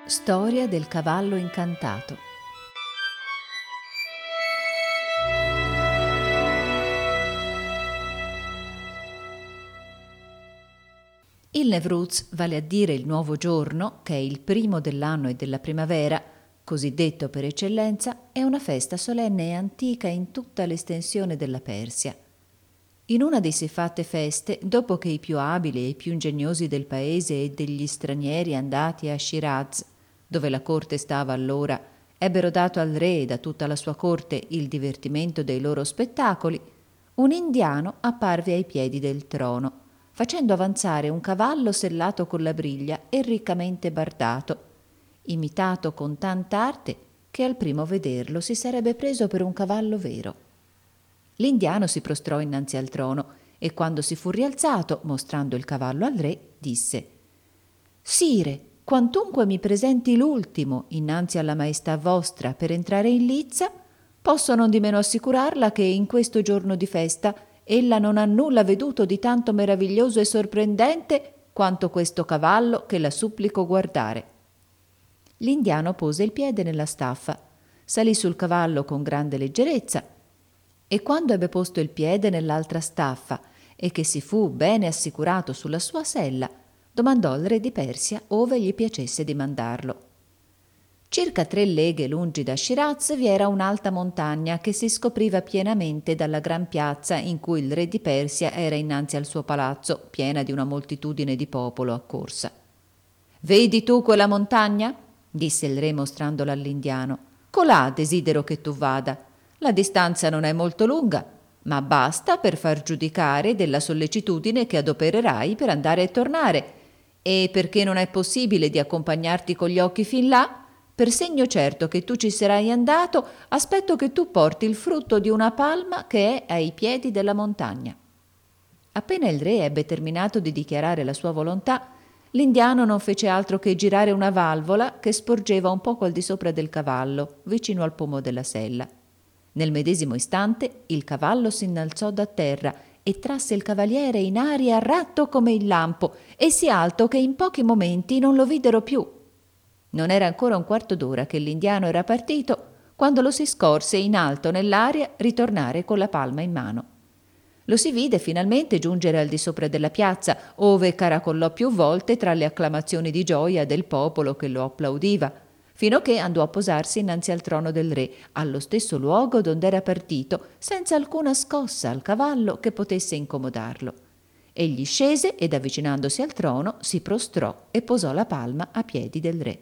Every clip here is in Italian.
Storia del cavallo incantato. Il Nevruz, vale a dire il nuovo giorno, che è il primo dell'anno e della primavera, cosiddetto per eccellenza, è una festa solenne e antica in tutta l'estensione della Persia. In una di siffatte feste, dopo che i più abili e i più ingegnosi del paese e degli stranieri andati a Shiraz, dove la corte stava allora, ebbero dato al re e a tutta la sua corte il divertimento dei loro spettacoli, un indiano apparve ai piedi del trono, facendo avanzare un cavallo sellato con la briglia e riccamente bardato, imitato con tanta arte che al primo vederlo si sarebbe preso per un cavallo vero. L'indiano si prostrò innanzi al trono e quando si fu rialzato, mostrando il cavallo al re, disse: «Sire, quantunque mi presenti l'ultimo innanzi alla maestà vostra per entrare in lizza, posso non di meno assicurarla che in questo giorno di festa ella non ha nulla veduto di tanto meraviglioso e sorprendente quanto questo cavallo che la supplico guardare». L'indiano pose il piede nella staffa, salì sul cavallo con grande leggerezza e quando ebbe posto il piede nell'altra staffa e che si fu bene assicurato sulla sua sella, domandò al re di Persia ove gli piacesse di mandarlo. Circa 3 leghe lungi da Shiraz vi era un'alta montagna che si scopriva pienamente dalla gran piazza in cui il re di Persia era innanzi al suo palazzo, piena di una moltitudine di popolo accorsa. «Vedi tu quella montagna?» disse il re mostrandola all'indiano. «Colà desidero che tu vada. La distanza non è molto lunga, ma basta per far giudicare della sollecitudine che adopererai per andare e tornare, e perché non è possibile di accompagnarti con gli occhi fin là, per segno certo che tu ci sarai andato, aspetto che tu porti il frutto di una palma che è ai piedi della montagna». Appena il re ebbe terminato di dichiarare la sua volontà, l'indiano non fece altro che girare una valvola che sporgeva un poco al di sopra del cavallo, vicino al pomo della sella. Nel medesimo istante il cavallo s'innalzò da terra e trasse il cavaliere in aria ratto come il lampo e sì alto che in pochi momenti non lo videro più. Non era ancora un quarto d'ora che l'indiano era partito quando lo si scorse in alto nell'aria ritornare con la palma in mano. Lo si vide finalmente giungere al di sopra della piazza, ove caracollò più volte tra le acclamazioni di gioia del popolo che lo applaudiva, fino a che andò a posarsi innanzi al trono del re, allo stesso luogo dond'era partito, senza alcuna scossa al cavallo che potesse incomodarlo. Egli scese ed avvicinandosi al trono si prostrò e posò la palma a piedi del re.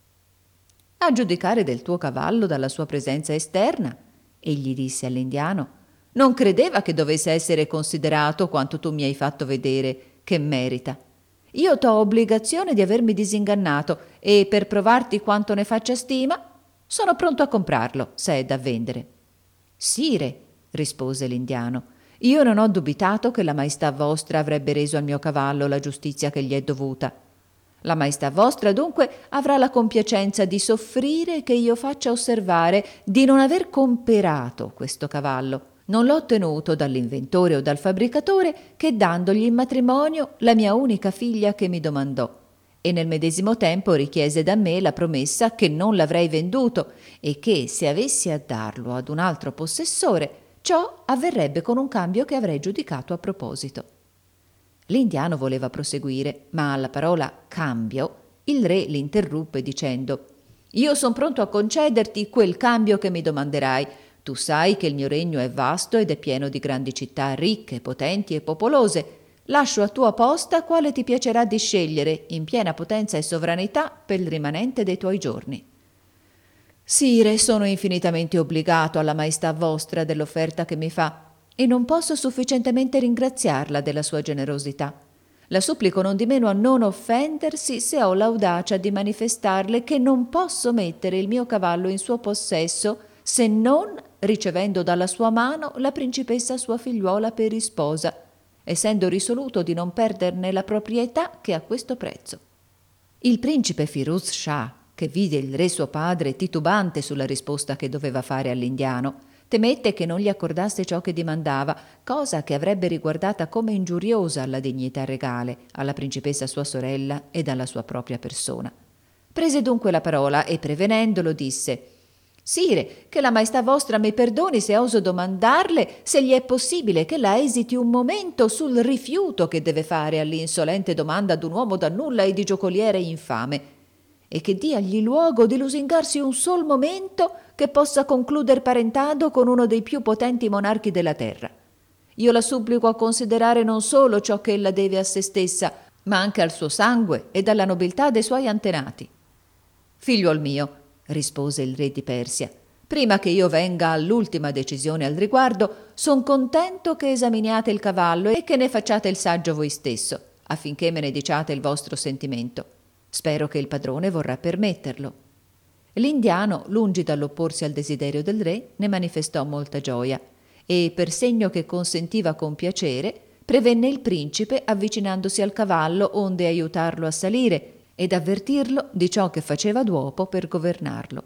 «A giudicare del tuo cavallo dalla sua presenza esterna», egli disse all'indiano, «non credeva che dovesse essere considerato quanto tu mi hai fatto vedere che merita. Io t'ho obbligazione di avermi disingannato e per provarti quanto ne faccia stima sono pronto a comprarlo, se è da vendere». «Sire», rispose l'indiano, «io non ho dubitato che la maestà vostra avrebbe reso al mio cavallo la giustizia che gli è dovuta. La maestà vostra dunque avrà la compiacenza di soffrire che io faccia osservare di non aver comperato questo cavallo. Non l'ho ottenuto dall'inventore o dal fabbricatore che dandogli in matrimonio la mia unica figlia che mi domandò, e nel medesimo tempo richiese da me la promessa che non l'avrei venduto e che se avessi a darlo ad un altro possessore, ciò avverrebbe con un cambio che avrei giudicato a proposito». L'indiano voleva proseguire, ma alla parola cambio il re l'interruppe dicendo: «Io son pronto a concederti quel cambio che mi domanderai. Tu sai che il mio regno è vasto ed è pieno di grandi città ricche, potenti e popolose. Lascio a tua posta quale ti piacerà di scegliere, in piena potenza e sovranità, per il rimanente dei tuoi giorni». «Sire, sono infinitamente obbligato alla maestà vostra dell'offerta che mi fa e non posso sufficientemente ringraziarla della sua generosità. La supplico nondimeno a non offendersi se ho l'audacia di manifestarle che non posso mettere il mio cavallo in suo possesso se non ricevendo dalla sua mano la principessa sua figliuola per isposa, essendo risoluto di non perderne la proprietà che a questo prezzo». Il principe Firuz Shah, che vide il re suo padre titubante sulla risposta che doveva fare all'indiano, temette che non gli accordasse ciò che dimandava, cosa che avrebbe riguardata come ingiuriosa alla dignità regale, alla principessa sua sorella ed alla sua propria persona. prese dunque la parola e prevenendolo disse: «Sire, che la maestà vostra mi perdoni se oso domandarle se gli è possibile che la esiti un momento sul rifiuto che deve fare all'insolente domanda d'un uomo da nulla e di giocoliere infame, e che diagli luogo di lusingarsi un sol momento che possa concluder parentado con uno dei più potenti monarchi della terra. Io la supplico a considerare non solo ciò che ella deve a se stessa, ma anche al suo sangue ed alla nobiltà dei suoi antenati». «Figliuol mio», rispose il re di Persia, «prima che io venga all'ultima decisione al riguardo, son contento che esaminiate il cavallo e che ne facciate il saggio voi stesso, affinché me ne diciate il vostro sentimento. Spero che il padrone vorrà permetterlo». L'indiano, lungi dall'opporsi al desiderio del re, ne manifestò molta gioia e, per segno che consentiva con piacere, prevenne il principe avvicinandosi al cavallo onde aiutarlo a salire ed avvertirlo di ciò che faceva d'uopo per governarlo.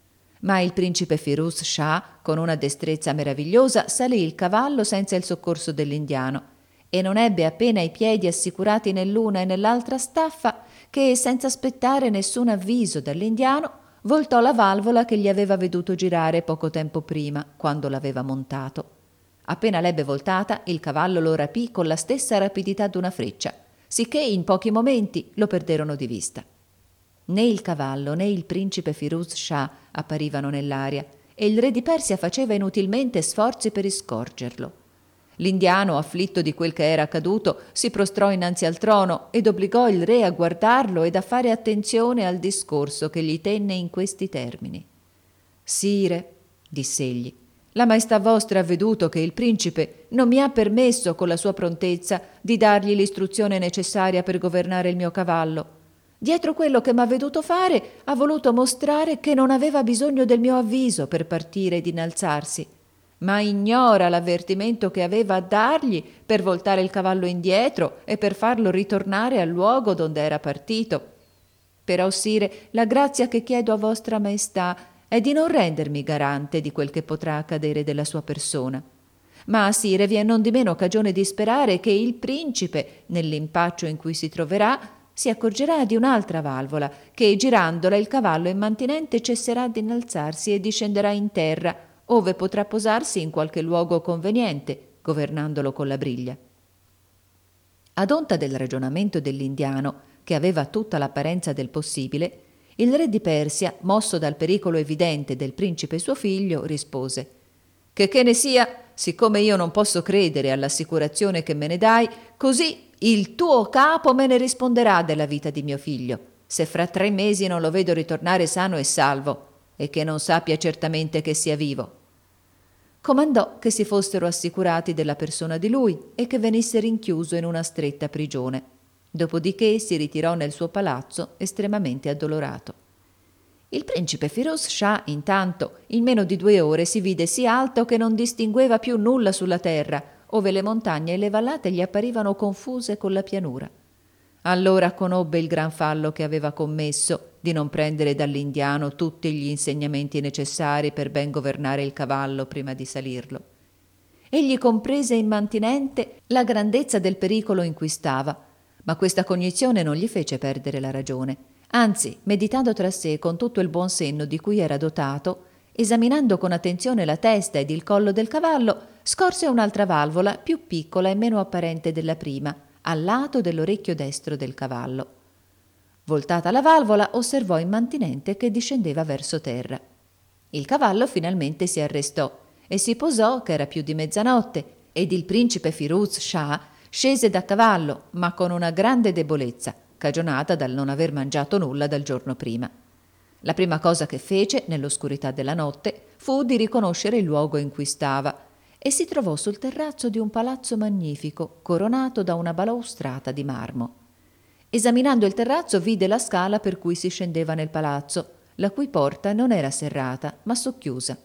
Ma il principe Firuz Shah, con una destrezza meravigliosa, salì il cavallo senza il soccorso dell'indiano e non ebbe appena i piedi assicurati nell'una e nell'altra staffa che, senza aspettare nessun avviso dall'indiano, voltò la valvola che gli aveva veduto girare poco tempo prima, quando l'aveva montato. Appena l'ebbe voltata, il cavallo lo rapì con la stessa rapidità d'una freccia, sicché in pochi momenti lo perderono di vista. Né il cavallo né il principe Firuz Shah apparivano nell'aria e il re di Persia faceva inutilmente sforzi per iscorgerlo. L'indiano, afflitto di quel che era accaduto, si prostrò innanzi al trono ed obbligò il re a guardarlo ed a fare attenzione al discorso che gli tenne in questi termini. «Sire», diss'egli, «la maestà vostra ha veduto che il principe non mi ha permesso con la sua prontezza di dargli l'istruzione necessaria per governare il mio cavallo. Dietro quello che m'ha veduto fare ha voluto mostrare che non aveva bisogno del mio avviso per partire ed innalzarsi, ma ignora l'avvertimento che aveva a dargli per voltare il cavallo indietro e per farlo ritornare al luogo donde era partito. Però, sire, la grazia che chiedo a vostra maestà è di non rendermi garante di quel che potrà accadere della sua persona. Ma, sire, vi è nondimeno cagione di sperare che il principe, nell'impaccio in cui si troverà, si accorgerà di un'altra valvola, che girandola il cavallo immantinente cesserà di innalzarsi e discenderà in terra, ove potrà posarsi in qualche luogo conveniente, governandolo con la briglia». Ad onta del ragionamento dell'indiano, che aveva tutta l'apparenza del possibile, il re di Persia, mosso dal pericolo evidente del principe suo figlio, rispose: «Che ne sia, siccome io non posso credere all'assicurazione che me ne dai, così il tuo capo me ne risponderà della vita di mio figlio, se fra 3 mesi non lo vedo ritornare sano e salvo, e che non sappia certamente che sia vivo». Comandò che si fossero assicurati della persona di lui e che venisse rinchiuso in una stretta prigione. Dopodiché si ritirò nel suo palazzo estremamente addolorato. Il principe Firuz Shah, intanto, in meno di 2 ore si vide sì alto che non distingueva più nulla sulla terra, ove le montagne e le vallate gli apparivano confuse con la pianura. Allora conobbe il gran fallo che aveva commesso di non prendere dall'indiano tutti gli insegnamenti necessari per ben governare il cavallo prima di salirlo. Egli comprese immantinente la grandezza del pericolo in cui stava, ma questa cognizione non gli fece perdere la ragione. Anzi, meditando tra sé con tutto il buon senno di cui era dotato, esaminando con attenzione la testa ed il collo del cavallo, scorse un'altra valvola più piccola e meno apparente della prima, al lato dell'orecchio destro del cavallo. Voltata la valvola, osservò immantinente che discendeva verso terra. Il cavallo finalmente si arrestò e si posò che era più di mezzanotte, ed il principe Firuz Shah scese da cavallo, ma con una grande debolezza, cagionata dal non aver mangiato nulla dal giorno prima. La prima cosa che fece, nell'oscurità della notte, fu di riconoscere il luogo in cui stava, e si trovò sul terrazzo di un palazzo magnifico, coronato da una balaustrata di marmo. Esaminando il terrazzo vide la scala per cui si scendeva nel palazzo, la cui porta non era serrata, ma socchiusa.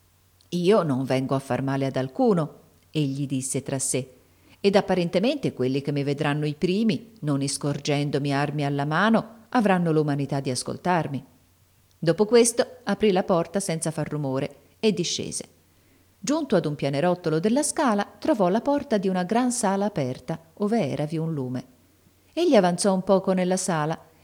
«Io non vengo a far male ad alcuno», egli disse tra sé, «ed apparentemente quelli che mi vedranno i primi, non iscorgendomi armi alla mano, avranno l'umanità di ascoltarmi». Dopo questo aprì la porta senza far rumore e discese. Giunto ad un pianerottolo della scala, trovò la porta di una gran sala aperta, ove eravi un lume. Egli avanzò un poco nella sala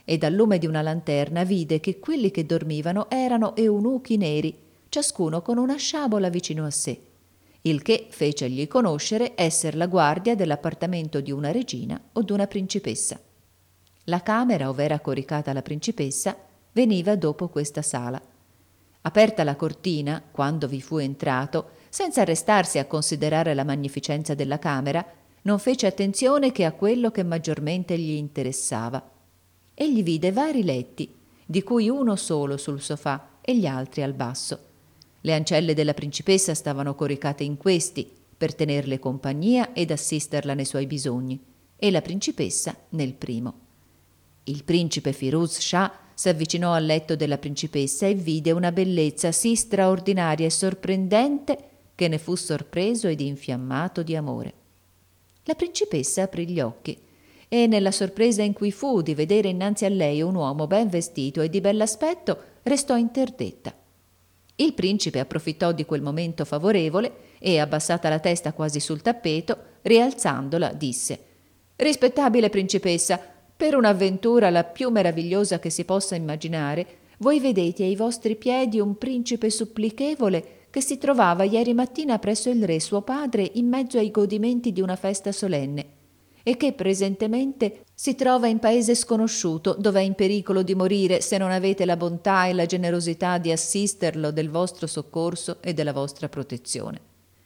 e dal lume di una lanterna vide che quelli che dormivano erano eunuchi neri, ciascuno con una sciabola vicino a sé, il che fecegli conoscere esser la guardia dell'appartamento di una regina o d'una principessa. La camera ov'era coricata la principessa veniva dopo questa sala. Aperta la cortina, quando vi fu entrato, senza restarsi a considerare la magnificenza della camera, non fece attenzione che a quello che maggiormente gli interessava. Egli vide vari letti, di cui uno solo sul sofà e gli altri al basso. Le ancelle della principessa stavano coricate in questi, per tenerle compagnia ed assisterla nei suoi bisogni, e la principessa nel primo. Il principe Firuz Shah s'avvicinò al letto della principessa e vide una bellezza sì straordinaria e sorprendente che ne fu sorpreso ed infiammato di amore. La principessa aprì gli occhi e, nella sorpresa in cui fu di vedere innanzi a lei un uomo ben vestito e di bell'aspetto, restò interdetta. Il principe approfittò di quel momento favorevole e, abbassata la testa quasi sul tappeto, rialzandola, disse: «Rispettabile principessa, per un'avventura la più meravigliosa che si possa immaginare, voi vedete ai vostri piedi un principe supplichevole che si trovava ieri mattina presso il re suo padre in mezzo ai godimenti di una festa solenne e che presentemente si trova in paese sconosciuto, dove è in pericolo di morire se non avete la bontà e la generosità di assisterlo del vostro soccorso e della vostra protezione».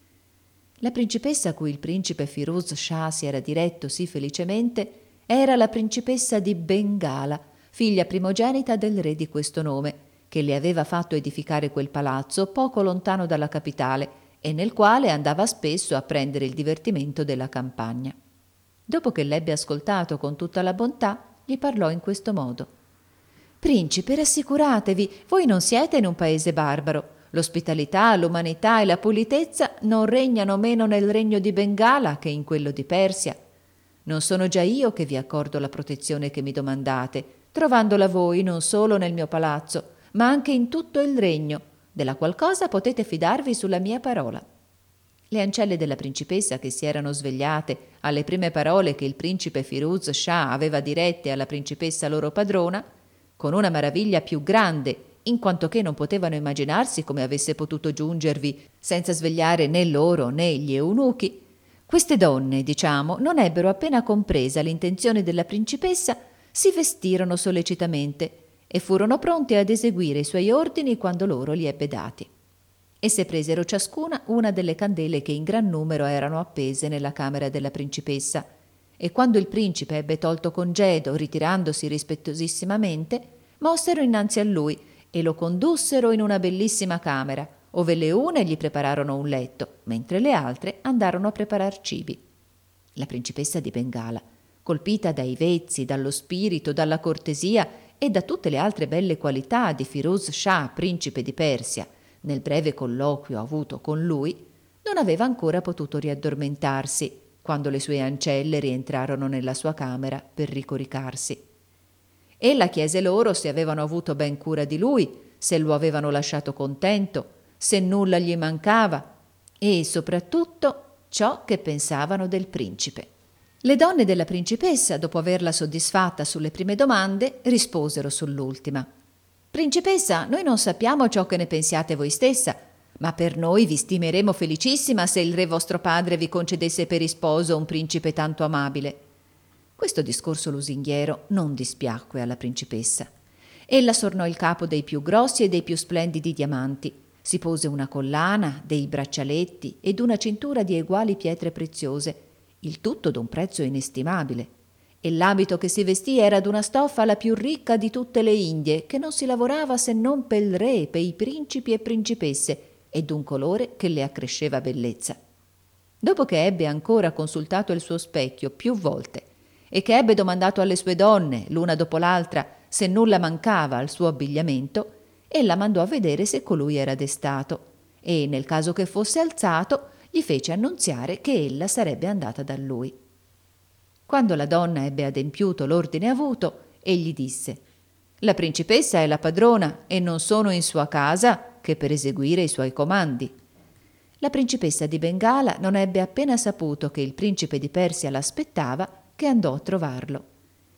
La principessa a cui il principe Firuz Shah si era diretto sì felicemente era la principessa di Bengala, figlia primogenita del re di questo nome, che le aveva fatto edificare quel palazzo poco lontano dalla capitale e nel quale andava spesso a prendere il divertimento della campagna. Dopo che l'ebbe ascoltato con tutta la bontà, gli parlò in questo modo: «Principe, rassicuratevi, voi non siete in un paese barbaro. L'ospitalità, l'umanità e la pulitezza non regnano meno nel regno di Bengala che in quello di Persia. Non sono già io che vi accordo la protezione che mi domandate, trovandola voi non solo nel mio palazzo, ma anche in tutto il regno, della qual cosa potete fidarvi sulla mia parola». Le ancelle della principessa, che si erano svegliate alle prime parole che il principe Firuz Shah aveva dirette alla principessa loro padrona, con una maraviglia più grande, in quanto che non potevano immaginarsi come avesse potuto giungervi senza svegliare né loro né gli eunuchi, queste donne, diciamo, non ebbero appena compresa l'intenzione della principessa, si vestirono sollecitamente e furono pronte ad eseguire i suoi ordini quando loro li ebbe dati. Esse presero ciascuna una delle candele che in gran numero erano appese nella camera della principessa, e quando il principe ebbe tolto congedo, ritirandosi rispettosissimamente, mossero innanzi a lui e lo condussero in una bellissima camera, ove le une gli prepararono un letto, mentre le altre andarono a preparar cibi. La principessa di Bengala, colpita dai vezzi, dallo spirito, dalla cortesia e da tutte le altre belle qualità di Firuz Shah, principe di Persia, nel breve colloquio avuto con lui, non aveva ancora potuto riaddormentarsi quando le sue ancelle rientrarono nella sua camera per ricoricarsi. Ella chiese loro se avevano avuto ben cura di lui, se lo avevano lasciato contento, se nulla gli mancava e soprattutto ciò che pensavano del principe. Le donne della principessa, dopo averla soddisfatta sulle prime domande, risposero sull'ultima: «Principessa, noi non sappiamo ciò che ne pensiate voi stessa, ma per noi vi stimeremo felicissima se il re vostro padre vi concedesse per sposo un principe tanto amabile». Questo discorso lusinghiero non dispiacque alla principessa. Ella sornò il capo dei più grossi e dei più splendidi diamanti, si pose una collana, dei braccialetti ed una cintura di eguali pietre preziose, il tutto d'un prezzo inestimabile, e l'abito che si vestì era d'una stoffa la più ricca di tutte le Indie, che non si lavorava se non pel re, pei principi e principesse, e d'un colore che le accresceva bellezza. Dopo che ebbe ancora consultato il suo specchio più volte e che ebbe domandato alle sue donne, l'una dopo l'altra, se nulla mancava al suo abbigliamento, ella mandò a vedere se colui era destato e, nel caso che fosse alzato, gli fece annunziare che ella sarebbe andata da lui. Quando la donna ebbe adempiuto l'ordine avuto, egli disse: «La principessa è la padrona e non sono in sua casa che per eseguire i suoi comandi». La principessa di Bengala non ebbe appena saputo che il principe di Persia l'aspettava che andò a trovarlo.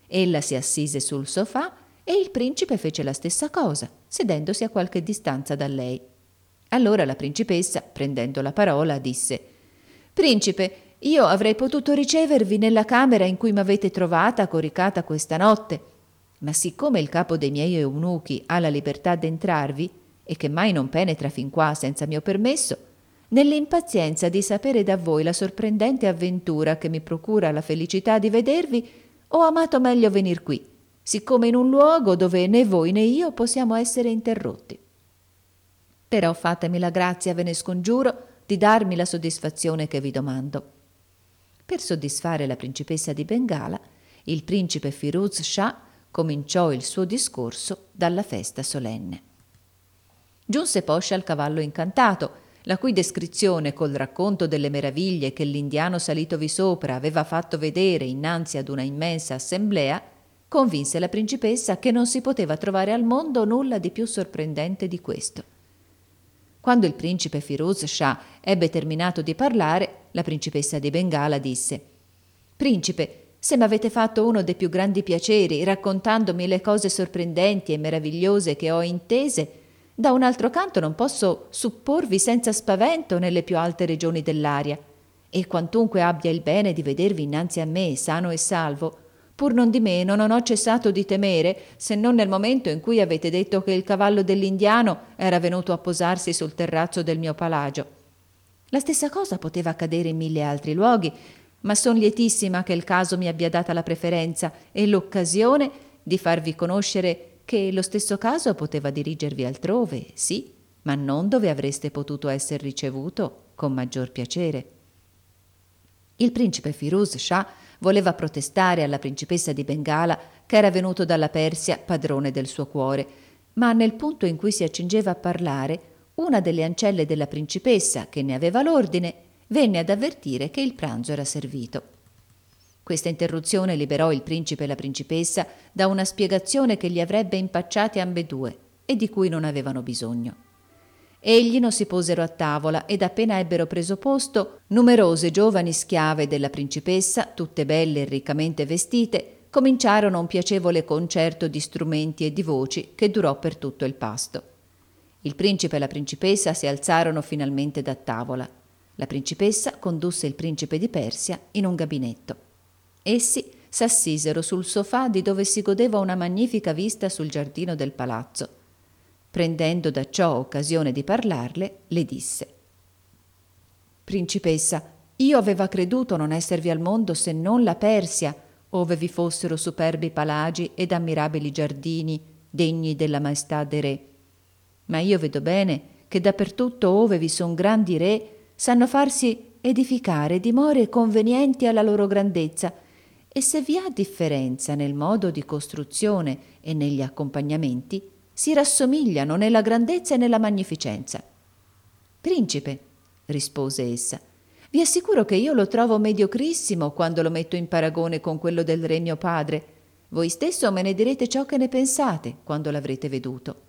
Ella si assise sul sofà e il principe fece la stessa cosa, sedendosi a qualche distanza da lei. Allora la principessa, prendendo la parola, disse: «Principe, io avrei potuto ricevervi nella camera in cui m'avete trovata coricata questa notte, ma siccome il capo dei miei eunuchi ha la libertà d'entrarvi e che mai non penetra fin qua senza mio permesso, nell'impazienza di sapere da voi la sorprendente avventura che mi procura la felicità di vedervi, ho amato meglio venir qui, siccome in un luogo dove né voi né io possiamo essere interrotti. Però fatemi la grazia, ve ne scongiuro, di darmi la soddisfazione che vi domando». Per soddisfare la principessa di Bengala, il principe Firuz Shah cominciò il suo discorso dalla festa solenne. Giunse poscia al cavallo incantato, la cui descrizione col racconto delle meraviglie che l'indiano salitovi sopra aveva fatto vedere innanzi ad una immensa assemblea, convinse la principessa che non si poteva trovare al mondo nulla di più sorprendente di questo. Quando il principe Firuz Shah ebbe terminato di parlare, la principessa di Bengala disse: «Principe, se m'avete fatto uno dei più grandi piaceri raccontandomi le cose sorprendenti e meravigliose che ho intese, da un altro canto non posso supporvi senza spavento nelle più alte regioni dell'aria, e quantunque abbia il bene di vedervi innanzi a me sano e salvo, pur non di meno non ho cessato di temere, se non nel momento in cui avete detto che il cavallo dell'indiano era venuto a posarsi sul terrazzo del mio palagio. La stessa cosa poteva accadere in 1000 altri luoghi, ma son lietissima che il caso mi abbia data la preferenza e l'occasione di farvi conoscere che lo stesso caso poteva dirigervi altrove, sì, ma non dove avreste potuto essere ricevuto con maggior piacere». Il principe Firuz Shah voleva protestare alla principessa di Bengala che era venuto dalla Persia padrone del suo cuore, ma nel punto in cui si accingeva a parlare, una delle ancelle della principessa, che ne aveva l'ordine, venne ad avvertire che il pranzo era servito. Questa interruzione liberò il principe e la principessa da una spiegazione che li avrebbe impacciati ambedue e di cui non avevano bisogno. Egli non si posero a tavola ed appena ebbero preso posto, numerose giovani schiave della principessa, tutte belle e riccamente vestite, cominciarono un piacevole concerto di strumenti e di voci che durò per tutto il pasto. Il principe e la principessa si alzarono finalmente da tavola. La principessa condusse il principe di Persia in un gabinetto. Essi s'assisero sul sofà di dove si godeva una magnifica vista sul giardino del palazzo. Prendendo da ciò occasione di parlarle, le disse: «Principessa, io aveva creduto non esservi al mondo se non la Persia, ove vi fossero superbi palagi ed ammirabili giardini degni della maestà dei re. Ma io vedo bene che dappertutto ove vi son grandi re sanno farsi edificare dimore convenienti alla loro grandezza, e se vi ha differenza nel modo di costruzione e negli accompagnamenti, si rassomigliano nella grandezza e nella magnificenza». «Principe», rispose essa, «vi assicuro che io lo trovo mediocrissimo quando lo metto in paragone con quello del re mio padre. Voi stesso me ne direte ciò che ne pensate quando l'avrete veduto».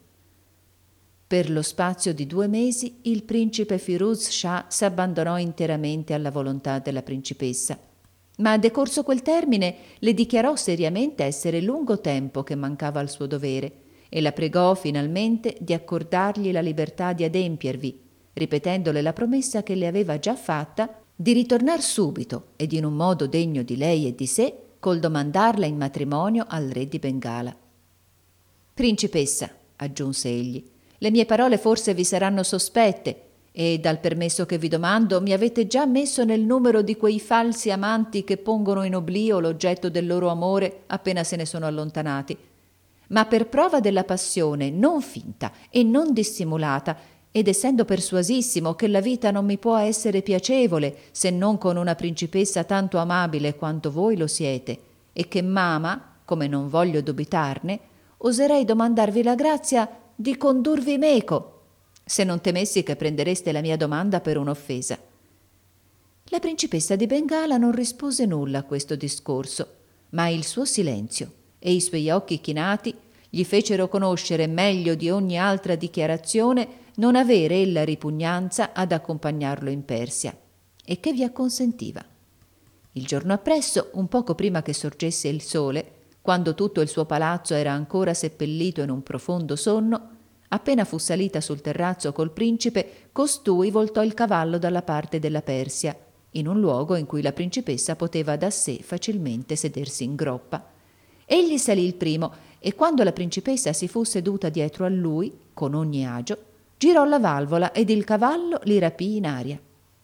Per lo spazio di 2 mesi il principe Firuz Shah s'abbandonò interamente alla volontà della principessa, ma decorso quel termine le dichiarò seriamente essere lungo tempo che mancava al suo dovere e la pregò finalmente di accordargli la libertà di adempiervi, ripetendole la promessa che le aveva già fatta di ritornar subito ed in un modo degno di lei e di sé col domandarla in matrimonio al re di Bengala. «Principessa», aggiunse egli, «le mie parole forse vi saranno sospette e dal permesso che vi domando mi avete già messo nel numero di quei falsi amanti che pongono in oblio l'oggetto del loro amore appena se ne sono allontanati. Ma per prova della passione non finta e non dissimulata, ed essendo persuasissimo che la vita non mi può essere piacevole se non con una principessa tanto amabile quanto voi lo siete, e che m'ama, come non voglio dubitarne, oserei domandarvi la grazia di condurvi meco, se non temessi che prendereste la mia domanda per un'offesa». La principessa di Bengala non rispose nulla a questo discorso, ma il suo silenzio e i suoi occhi chinati gli fecero conoscere meglio di ogni altra dichiarazione non avere ella ripugnanza ad accompagnarlo in Persia, e che vi acconsentiva. Il giorno appresso, un poco prima che sorgesse il sole, quando tutto il suo palazzo era ancora seppellito in un profondo sonno, appena fu salita sul terrazzo col principe, costui voltò il cavallo dalla parte della Persia, in un luogo in cui la principessa poteva da sé facilmente sedersi in groppa. Egli salì il primo e quando la principessa si fu seduta dietro a lui, con ogni agio, girò la valvola ed il cavallo li rapì in aria.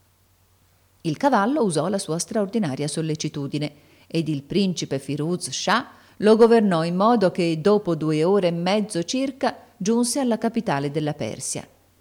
Il cavallo usò la sua straordinaria sollecitudine ed il principe Firuz Shah lo governò in modo che dopo 2 ore e mezzo circa giunse alla capitale della Persia.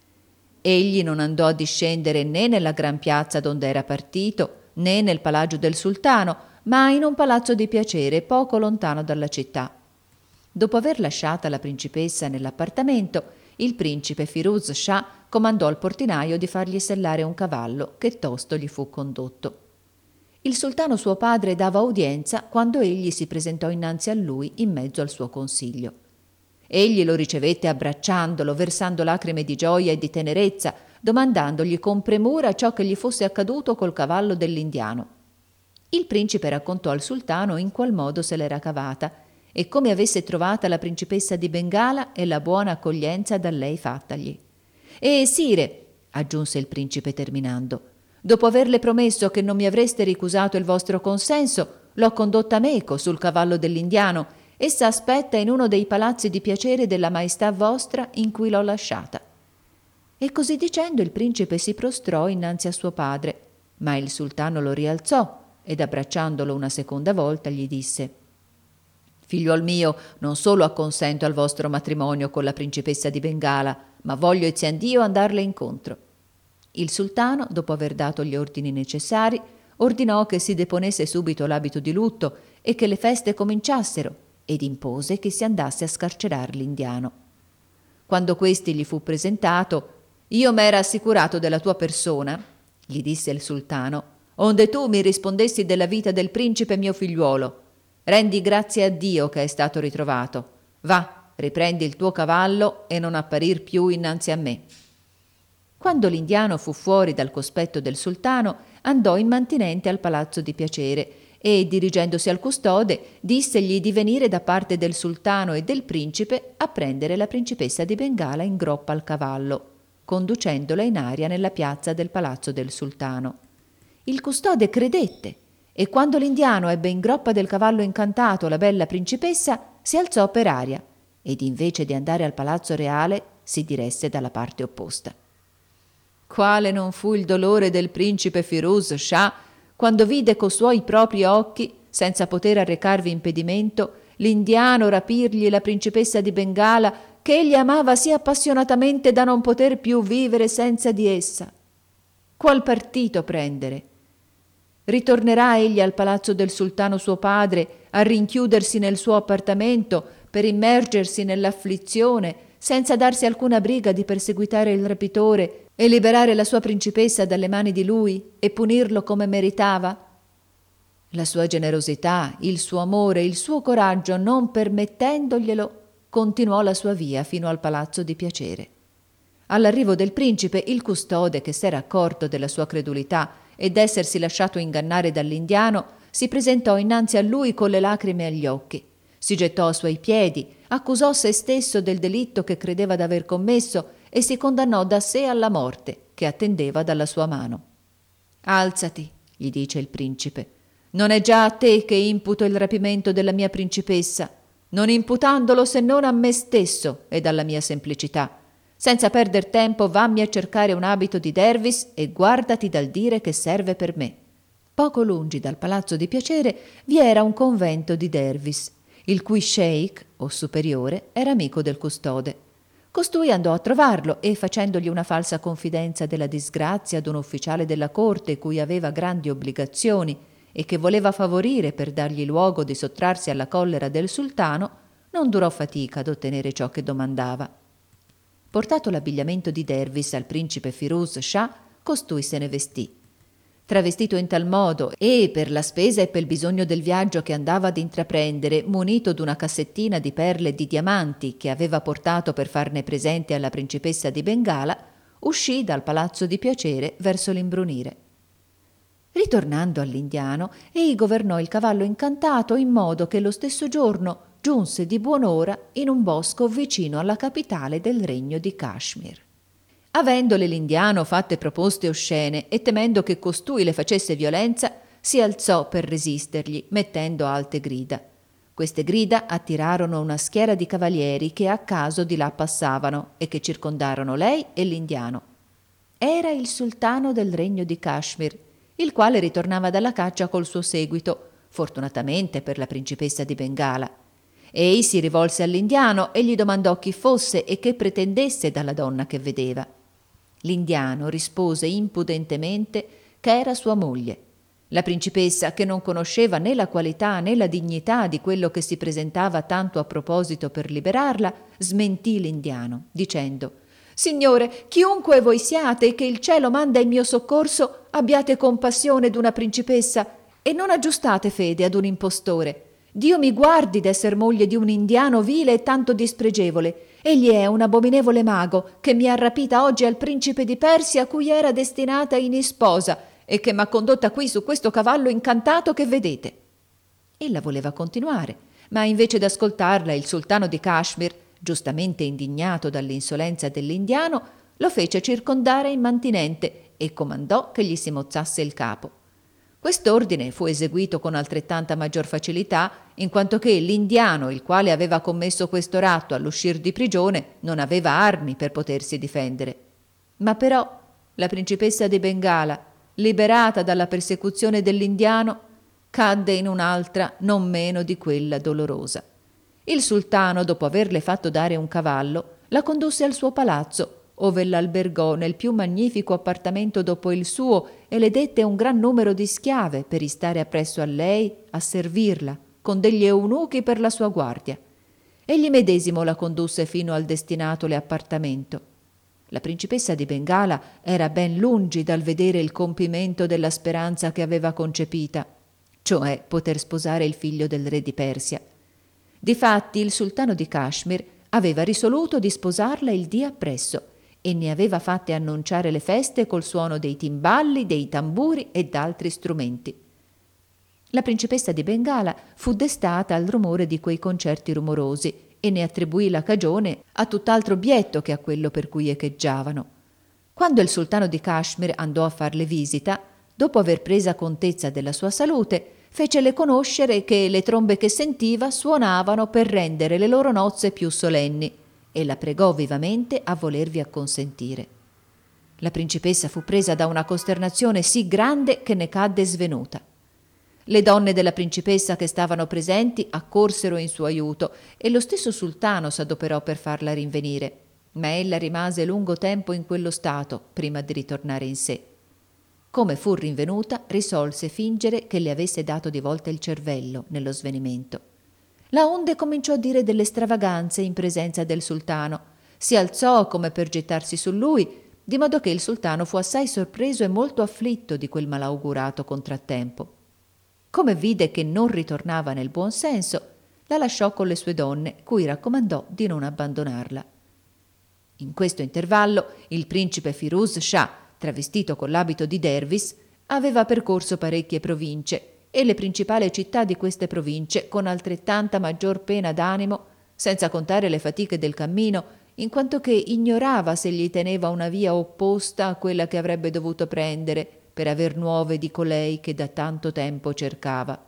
Egli non andò a discendere né nella gran piazza donde era partito, né nel palagio del sultano, ma in un palazzo di piacere poco lontano dalla città. Dopo aver lasciata la principessa nell'appartamento, il principe Firuz Shah comandò al portinaio di fargli sellare un cavallo che tosto gli fu condotto. Il sultano suo padre dava udienza quando egli si presentò innanzi a lui in mezzo al suo consiglio. Egli lo ricevette abbracciandolo, versando lacrime di gioia e di tenerezza, domandandogli con premura ciò che gli fosse accaduto col cavallo dell'indiano. Il principe raccontò al sultano in qual modo se l'era cavata e come avesse trovata la principessa di Bengala e la buona accoglienza da lei fattagli. «E sire», aggiunse il principe terminando, «dopo averle promesso che non mi avreste ricusato il vostro consenso, l'ho condotta meco sul cavallo dell'indiano. Essa aspetta in uno dei palazzi di piacere della maestà vostra in cui l'ho lasciata». E così dicendo il principe si prostrò innanzi a suo padre, ma il sultano lo rialzò ed abbracciandolo una seconda volta gli disse: «Figliuol mio, non solo acconsento al vostro matrimonio con la principessa di Bengala, ma voglio Dio andarle incontro». Il sultano, dopo aver dato gli ordini necessari, ordinò che si deponesse subito l'abito di lutto e che le feste cominciassero, ed impose che si andasse a scarcerar l'indiano. Quando questi gli fu presentato: «Io m'era assicurato della tua persona», gli disse il sultano, «onde tu mi rispondessi della vita del principe mio figliuolo. Rendi grazie a Dio che è stato ritrovato. Va, riprendi il tuo cavallo e non apparir più innanzi a me». Quando l'indiano fu fuori dal cospetto del sultano, andò immantinente al palazzo di piacere e, dirigendosi al custode, dissegli di venire da parte del sultano e del principe a prendere la principessa di Bengala in groppa al cavallo, conducendola in aria nella piazza del palazzo del sultano. Il custode credette e quando l'indiano ebbe in groppa del cavallo incantato la bella principessa, si alzò per aria ed invece di andare al palazzo reale si diresse dalla parte opposta. Quale non fu il dolore del principe Firuz Shah quando vide co suoi propri occhi, senza poter arrecarvi impedimento, l'indiano rapirgli la principessa di Bengala che egli amava sì appassionatamente da non poter più vivere senza di essa. Qual partito prendere? Ritornerà egli al palazzo del sultano suo padre a rinchiudersi nel suo appartamento per immergersi nell'afflizione senza darsi alcuna briga di perseguitare il rapitore e liberare la sua principessa dalle mani di lui e punirlo come meritava? La sua generosità, il suo amore, il suo coraggio non permettendoglielo, continuò la sua via fino al palazzo di piacere. All'arrivo del principe, il custode, che s'era accorto della sua credulità e d'essersi lasciato ingannare dall'indiano, si presentò innanzi a lui con le lacrime agli occhi. Si gettò a suoi piedi, accusò se stesso del delitto che credeva d'aver commesso e si condannò da sé alla morte che attendeva dalla sua mano. «Alzati», gli dice il principe, «non è già a te che imputo il rapimento della mia principessa, non imputandolo se non a me stesso ed alla mia semplicità. Senza perder tempo vammi a cercare un abito di dervis e guardati dal dire che serve per me». Poco lungi dal palazzo di piacere vi era un convento di dervis, il cui sheikh, o superiore, era amico del custode. Costui andò a trovarlo e, facendogli una falsa confidenza della disgrazia d'un ufficiale della corte cui aveva grandi obbligazioni e che voleva favorire per dargli luogo di sottrarsi alla collera del sultano, non durò fatica ad ottenere ciò che domandava. Portato l'abbigliamento di dervis al principe Firuz Shah, costui se ne vestì. Travestito in tal modo e, per la spesa e per il bisogno del viaggio che andava ad intraprendere, munito d'una cassettina di perle e di diamanti che aveva portato per farne presente alla principessa di Bengala, uscì dal palazzo di piacere verso l'imbrunire. Ritornando all'indiano, ei governò il cavallo incantato in modo che lo stesso giorno giunse di buon'ora in un bosco vicino alla capitale del regno di Kashmir. Avendole l'indiano fatte proposte oscene e temendo che costui le facesse violenza, si alzò per resistergli, mettendo alte grida. Queste grida attirarono una schiera di cavalieri che a caso di là passavano e che circondarono lei e l'indiano. Era il sultano del regno di Kashmir, il quale ritornava dalla caccia col suo seguito, fortunatamente per la principessa di Bengala. Ei si rivolse all'indiano e gli domandò chi fosse e che pretendesse dalla donna che vedeva. L'indiano rispose impudentemente che era sua moglie. La principessa, che non conosceva né la qualità né la dignità di quello che si presentava tanto a proposito per liberarla, smentì l'indiano, dicendo: «Signore, chiunque voi siate e che il cielo manda in mio soccorso, abbiate compassione d'una principessa e non aggiustate fede ad un impostore. Dio mi guardi d'esser moglie di un indiano vile e tanto dispregevole. Egli è un abominevole mago che mi ha rapita oggi al principe di Persia a cui era destinata in isposa e che m'ha condotta qui su questo cavallo incantato che vedete». Ella voleva continuare, ma invece d'ascoltarla il sultano di Kashmir, giustamente indignato dall'insolenza dell'indiano, lo fece circondare in mantinente e comandò che gli si mozzasse il capo. Quest'ordine fu eseguito con altrettanta maggior facilità, in quanto che l'indiano, il quale aveva commesso questo ratto all'uscir di prigione, non aveva armi per potersi difendere. Ma però la principessa di Bengala, liberata dalla persecuzione dell'indiano, cadde in un'altra non meno di quella dolorosa. Il sultano, dopo averle fatto dare un cavallo, la condusse al suo palazzo, ove l'albergò nel più magnifico appartamento dopo il suo e le dette un gran numero di schiave per istare appresso a lei a servirla, con degli eunuchi per la sua guardia. Egli medesimo la condusse fino al destinatole appartamento. La principessa di Bengala era ben lungi dal vedere il compimento della speranza che aveva concepita, cioè poter sposare il figlio del re di Persia. Difatti il sultano di Kashmir aveva risoluto di sposarla il dì appresso e ne aveva fatte annunciare le feste col suono dei timballi, dei tamburi e d'altri strumenti. La principessa di Bengala fu destata al rumore di quei concerti rumorosi e ne attribuì la cagione a tutt'altro obietto che a quello per cui echeggiavano. Quando il sultano di Kashmir andò a farle visita, dopo aver presa contezza della sua salute, fecele conoscere che le trombe che sentiva suonavano per rendere le loro nozze più solenni e la pregò vivamente a volervi acconsentire. La principessa fu presa da una costernazione sì grande che ne cadde svenuta. Le donne della principessa che stavano presenti accorsero in suo aiuto e lo stesso sultano s'adoperò per farla rinvenire, ma ella rimase lungo tempo in quello stato prima di ritornare in sé. Come fu rinvenuta, risolse fingere che le avesse dato di volta il cervello nello svenimento. La onde cominciò a dire delle stravaganze in presenza del sultano. Si alzò come per gettarsi su lui, di modo che il sultano fu assai sorpreso e molto afflitto di quel malaugurato contrattempo. Come vide che non ritornava nel buon senso, la lasciò con le sue donne, cui raccomandò di non abbandonarla. In questo intervallo il principe Firuz Shah, travestito con l'abito di dervis, aveva percorso parecchie province e le principali città di queste province con altrettanta maggior pena d'animo, senza contare le fatiche del cammino, in quanto che ignorava se gli teneva una via opposta a quella che avrebbe dovuto prendere per aver nuove di colei che da tanto tempo cercava.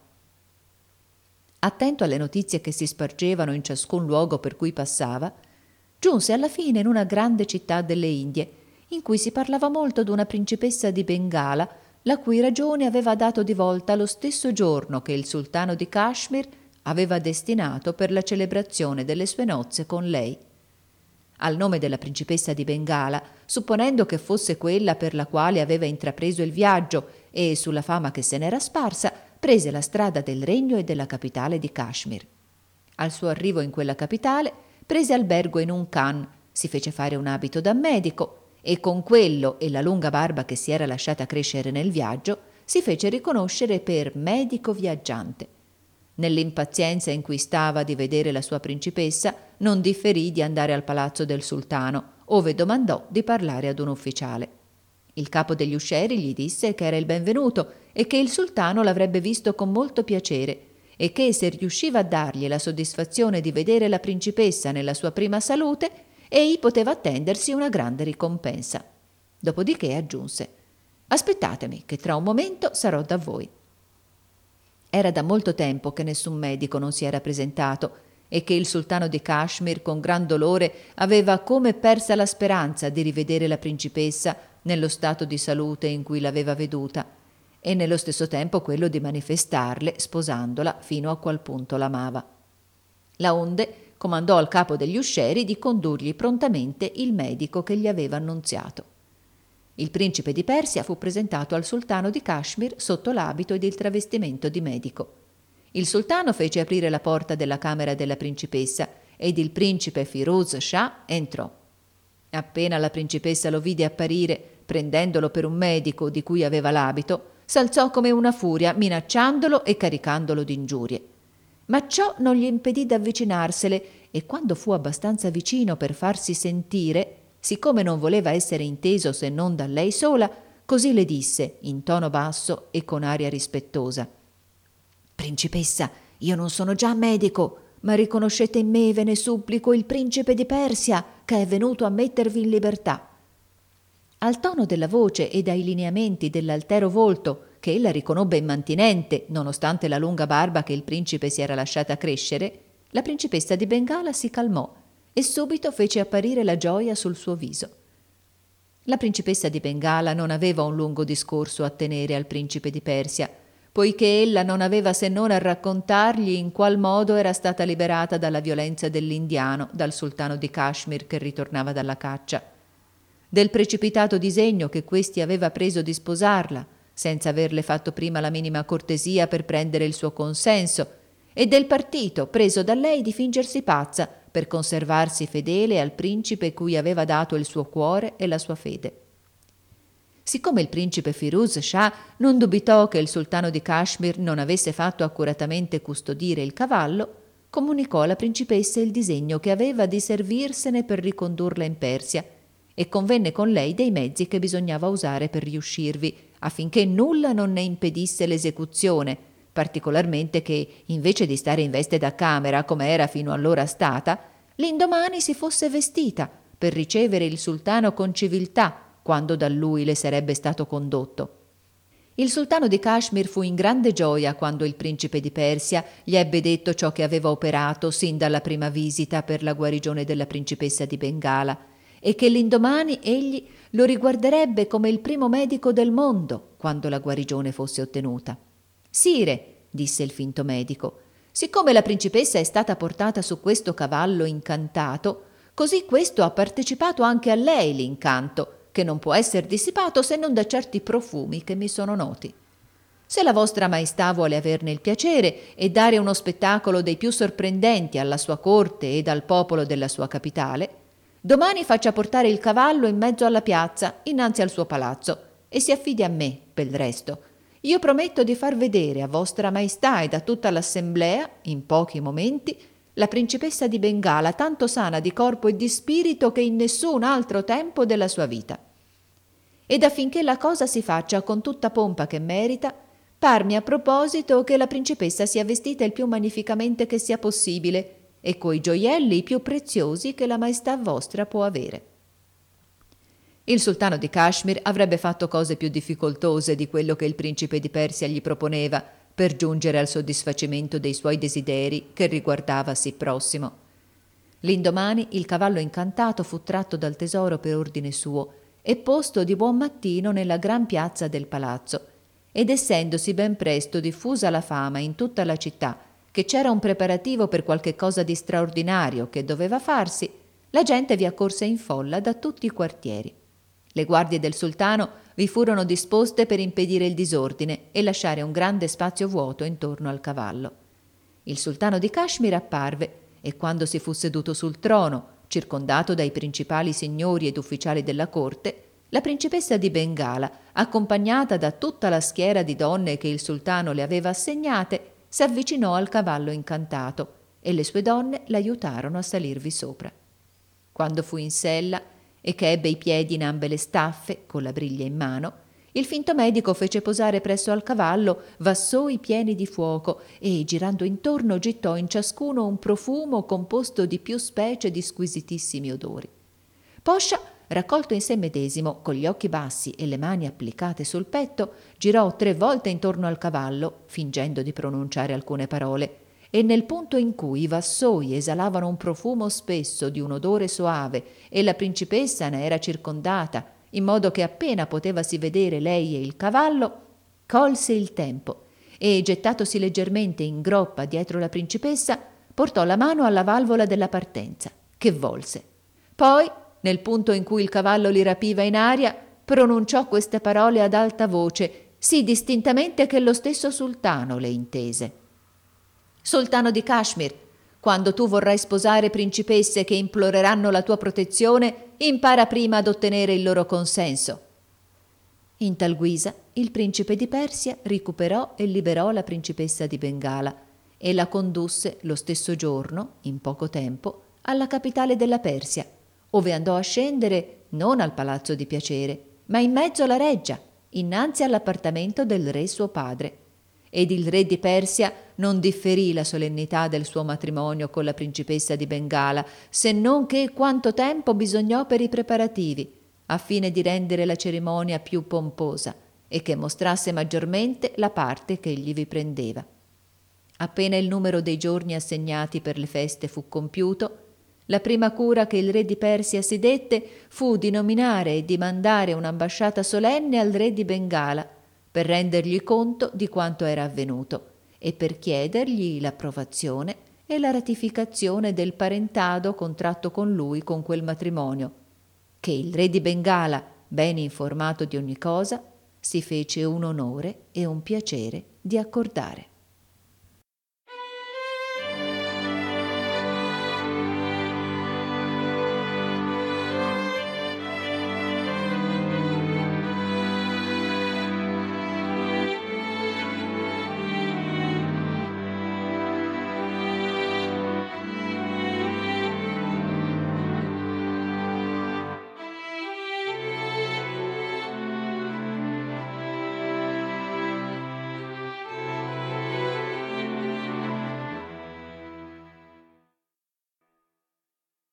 Attento alle notizie che si spargevano in ciascun luogo per cui passava, giunse alla fine in una grande città delle Indie, in cui si parlava molto d'una principessa di Bengala, la cui ragione aveva dato di volta lo stesso giorno che il sultano di Kashmir aveva destinato per la celebrazione delle sue nozze con lei. Al nome della principessa di Bengala, supponendo che fosse quella per la quale aveva intrapreso il viaggio e sulla fama che se n'era sparsa, prese la strada del regno e della capitale di Kashmir. Al suo arrivo in quella capitale, prese albergo in un khan, si fece fare un abito da medico e con quello e la lunga barba che si era lasciata crescere nel viaggio, si fece riconoscere per medico viaggiante. Nell'impazienza in cui stava di vedere la sua principessa, non differì di andare al palazzo del sultano, ove domandò di parlare ad un ufficiale. Il capo degli uscieri gli disse che era il benvenuto e che il sultano l'avrebbe visto con molto piacere e che se riusciva a dargli la soddisfazione di vedere la principessa nella sua prima salute, egli poteva attendersi una grande ricompensa. Dopodiché aggiunse: «Aspettatemi, che tra un momento sarò da voi». Era da molto tempo che nessun medico non si era presentato e che il sultano di Kashmir, con gran dolore, aveva come persa la speranza di rivedere la principessa nello stato di salute in cui l'aveva veduta, e nello stesso tempo quello di manifestarle, sposandola, fino a qual punto l'amava. Laonde comandò al capo degli uscieri di condurgli prontamente il medico che gli aveva annunziato. Il principe di Persia fu presentato al sultano di Kashmir sotto l'abito ed il travestimento di medico. Il sultano fece aprire la porta della camera della principessa ed il principe Firuz Shah entrò. Appena la principessa lo vide apparire, prendendolo per un medico di cui aveva l'abito, s'alzò come una furia, minacciandolo e caricandolo d'ingiurie. Ma ciò non gli impedì d'avvicinarsele e quando fu abbastanza vicino per farsi sentire, siccome non voleva essere inteso se non da lei sola, così le disse in tono basso e con aria rispettosa: «Principessa, io non sono già medico, ma riconoscete in me, ve ne supplico, il principe di Persia, che è venuto a mettervi in libertà». Al tono della voce e dai lineamenti dell'altero volto, che ella riconobbe immantinente, nonostante la lunga barba che il principe si era lasciata crescere, la principessa di Bengala si calmò e subito fece apparire la gioia sul suo viso. La principessa di Bengala non aveva un lungo discorso a tenere al principe di Persia, poiché ella non aveva se non a raccontargli in qual modo era stata liberata dalla violenza dell'indiano, dal sultano di Kashmir che ritornava dalla caccia, del precipitato disegno che questi aveva preso di sposarla, senza averle fatto prima la minima cortesia per prendere il suo consenso, e del partito preso da lei di fingersi pazza per conservarsi fedele al principe cui aveva dato il suo cuore e la sua fede. Siccome il principe Firuz Shah non dubitò che il sultano di Kashmir non avesse fatto accuratamente custodire il cavallo, comunicò alla principessa il disegno che aveva di servirsene per ricondurla in Persia e convenne con lei dei mezzi che bisognava usare per riuscirvi, affinché nulla non ne impedisse l'esecuzione, particolarmente che, invece di stare in veste da camera come era fino allora stata, l'indomani si fosse vestita per ricevere il sultano con civiltà quando da lui le sarebbe stato condotto. Il sultano di Kashmir fu in grande gioia quando il principe di Persia gli ebbe detto ciò che aveva operato sin dalla prima visita per la guarigione della principessa di Bengala e che l'indomani egli lo riguarderebbe come il primo medico del mondo quando la guarigione fosse ottenuta. «Sire», disse il finto medico, «siccome la principessa è stata portata su questo cavallo incantato, così questo ha partecipato anche a lei l'incanto, che non può essere dissipato se non da certi profumi che mi sono noti. Se la vostra maestà vuole averne il piacere e dare uno spettacolo dei più sorprendenti alla sua corte ed al popolo della sua capitale, domani faccia portare il cavallo in mezzo alla piazza, innanzi al suo palazzo, e si affidi a me pel resto. Io prometto di far vedere a vostra maestà ed a tutta l'assemblea, in pochi momenti, la principessa di Bengala tanto sana di corpo e di spirito che in nessun altro tempo della sua vita. Ed affinché la cosa si faccia con tutta pompa che merita, parmi a proposito che la principessa sia vestita il più magnificamente che sia possibile e coi gioielli più preziosi che la maestà vostra può avere». Il sultano di Kashmir avrebbe fatto cose più difficoltose di quello che il principe di Persia gli proponeva per giungere al soddisfacimento dei suoi desideri che riguardava sì prossimo. L'indomani il cavallo incantato fu tratto dal tesoro per ordine suo e posto di buon mattino nella gran piazza del palazzo, ed essendosi ben presto diffusa la fama in tutta la città che c'era un preparativo per qualche cosa di straordinario che doveva farsi, la gente vi accorse in folla da tutti i quartieri. Le guardie del sultano vi furono disposte per impedire il disordine e lasciare un grande spazio vuoto intorno al cavallo. Il sultano di Kashmir apparve e quando si fu seduto sul trono, circondato dai principali signori ed ufficiali della corte, la principessa di Bengala, accompagnata da tutta la schiera di donne che il sultano le aveva assegnate, s'avvicinò al cavallo incantato e le sue donne l'aiutarono a salirvi sopra. Quando fu in sella e che ebbe i piedi in ambe le staffe, con la briglia in mano, Il finto medico fece posare presso al cavallo vassoi pieni di fuoco e, girando intorno, gettò in ciascuno un profumo composto di più specie di squisitissimi odori. Poscia, raccolto in sé medesimo, con gli occhi bassi e le mani applicate sul petto, girò 3 volte intorno al cavallo, fingendo di pronunciare alcune parole, e nel punto in cui i vassoi esalavano un profumo spesso di un odore soave e la principessa ne era circondata, in modo che appena potevasi vedere lei e il cavallo, colse il tempo e, gettatosi leggermente in groppa dietro la principessa, portò la mano alla valvola della partenza, che volse. Poi, nel punto in cui il cavallo li rapiva in aria, pronunciò queste parole ad alta voce, sì distintamente che lo stesso sultano le intese. Sultano di Kashmir, quando tu vorrai sposare principesse che imploreranno la tua protezione, impara prima ad ottenere il loro consenso. In tal guisa il principe di Persia recuperò e liberò la principessa di Bengala e la condusse lo stesso giorno, in poco tempo, alla capitale della Persia, ove andò a scendere non al palazzo di piacere, ma in mezzo alla reggia, innanzi all'appartamento del re suo padre. Ed il re di Persia non differì la solennità del suo matrimonio con la principessa di Bengala, se non che quanto tempo bisognò per i preparativi, a fine di rendere la cerimonia più pomposa e che mostrasse maggiormente la parte che egli vi prendeva. Appena il numero dei giorni assegnati per le feste fu compiuto, la prima cura che il re di Persia si dette fu di nominare e di mandare un'ambasciata solenne al re di Bengala per rendergli conto di quanto era avvenuto e per chiedergli l'approvazione e la ratificazione del parentado contratto con lui con quel matrimonio, che il re di Bengala, ben informato di ogni cosa, si fece un onore e un piacere di accordare.